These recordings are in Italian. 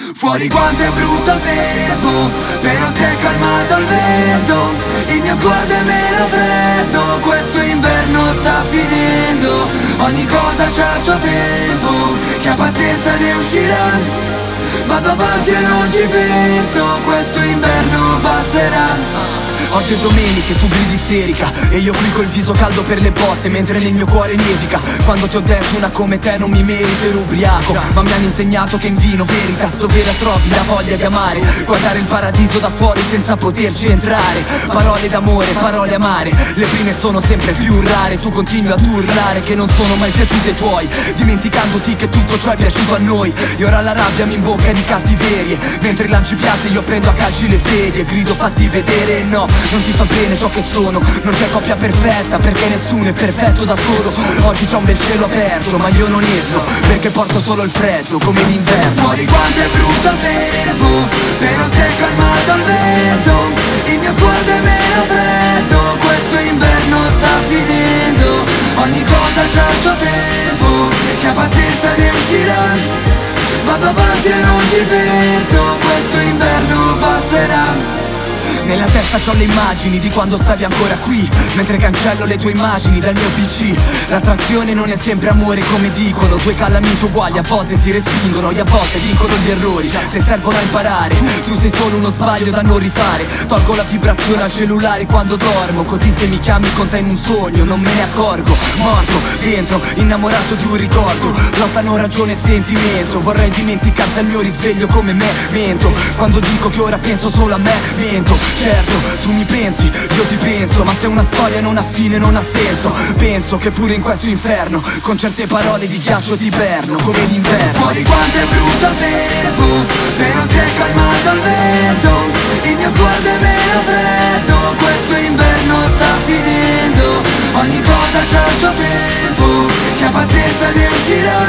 Fuori quanto è brutto il tempo, però si è calmato il vento. Il mio sguardo è meno freddo, questo inverno sta finendo. Ogni cosa c'ha il suo tempo, chi ha pazienza ne uscirà. Vado avanti e non ci penso, questo inverno passerà. Oggi è domenica e tu gridi isterica e io qui col viso caldo per le botte mentre nel mio cuore nevica. Quando ti ho detto una come te non mi merito, ero ubriaco, ma mi hanno insegnato che in vino veritas dove la trovi la voglia di amare. Guardare il paradiso da fuori senza poterci entrare. Parole d'amore, parole amare, le prime sono sempre più rare. Tu continui ad urlare che non sono mai piaciute ai tuoi, dimenticandoti che tutto ciò è piaciuto a noi. E ora la rabbia mi imbocca di cattiverie, mentre lanci piatti io prendo a calci le sedie. Grido fatti vedere, no, non ti fa bene ciò che sono. Non c'è coppia perfetta perché nessuno è perfetto da solo. Oggi c'è un bel cielo aperto ma io non esco perché porto solo il freddo come l'inverno. Fuori quanto è brutto il tempo, però si è calmato il vento. Il mio sguardo è meno freddo, questo inverno sta finendo. Ogni cosa c'ha il suo tempo, chi ha pazienza ne uscirà. Vado avanti e non ci penso, questo inverno passerà. Nella testa c'ho le immagini di quando stavi ancora qui, mentre cancello le tue immagini dal mio PC. L'attrazione non è sempre amore come dicono, due calamiti uguali a volte si respingono e a volte vincono gli errori se servono a imparare. Tu sei solo uno sbaglio da non rifare. Tolgo la vibrazione al cellulare quando dormo, così se mi chiami con te in un sogno non me ne accorgo. Morto dentro, innamorato di un ricordo, lottano ragione e sentimento. Vorrei dimenticarti al mio risveglio come me mento. Quando dico che ora penso solo a me mento. Certo, tu mi pensi, io ti penso, ma se una storia non ha fine non ha senso. Penso che pure in questo inferno con certe parole di ghiaccio ti perno come l'inverno. Fuori quanto è brutto il tempo, però si è calmato il vento. Il mio sguardo è meno freddo, questo inverno sta finendo. Ogni cosa c'ha il suo tempo, chi ha pazienza ne uscirà.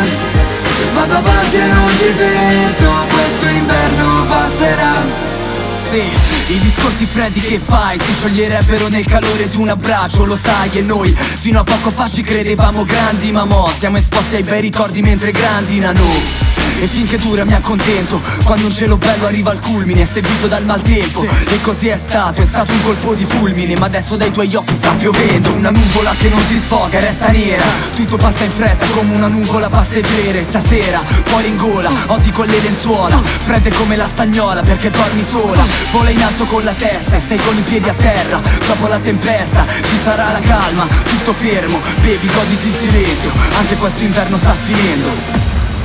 Vado avanti e non ci penso, questo inverno passerà. Sì, i discorsi freddi che fai si scioglierebbero nel calore di un abbraccio, lo sai. E noi fino a poco fa ci credevamo grandi, ma mo siamo esposti ai bei ricordi mentre grandinano. E finché dura mi accontento, quando un cielo bello arriva al culmine seguito dal maltempo. E così è stato un colpo di fulmine, ma adesso dai tuoi occhi sta piovendo. Una nuvola che non si sfoga e resta nera, tutto passa in fretta come una nuvola passeggera. E stasera, cuore in gola, odi con le lenzuola, fredde come la stagnola perché dormi sola. Vola in alto con la testa e stai con i piedi a terra. Dopo la tempesta ci sarà la calma, tutto fermo, bevi, goditi il silenzio, anche questo inverno sta finendo.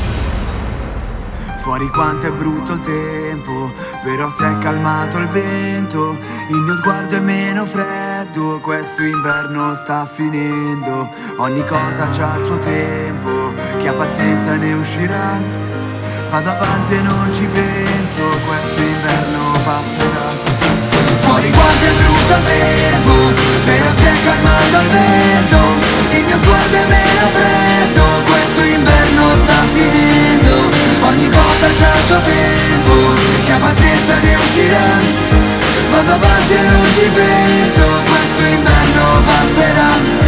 Fuori quanto è brutto il tempo, però si è calmato il vento. Il mio sguardo è meno freddo, questo inverno sta finendo. Ogni cosa c'ha il suo tempo, chi ha pazienza ne uscirà. Vado avanti e non ci penso, questo inverno passerà. Fuori quanto è brutto il tempo, però si è calmato il vento. Il mio sguardo è meno freddo, questo inverno sta finendo. Ogni cosa c'ha il suo tempo, chi ha pazienza ne uscirà. Vado avanti e non ci penso, questo inverno passerà.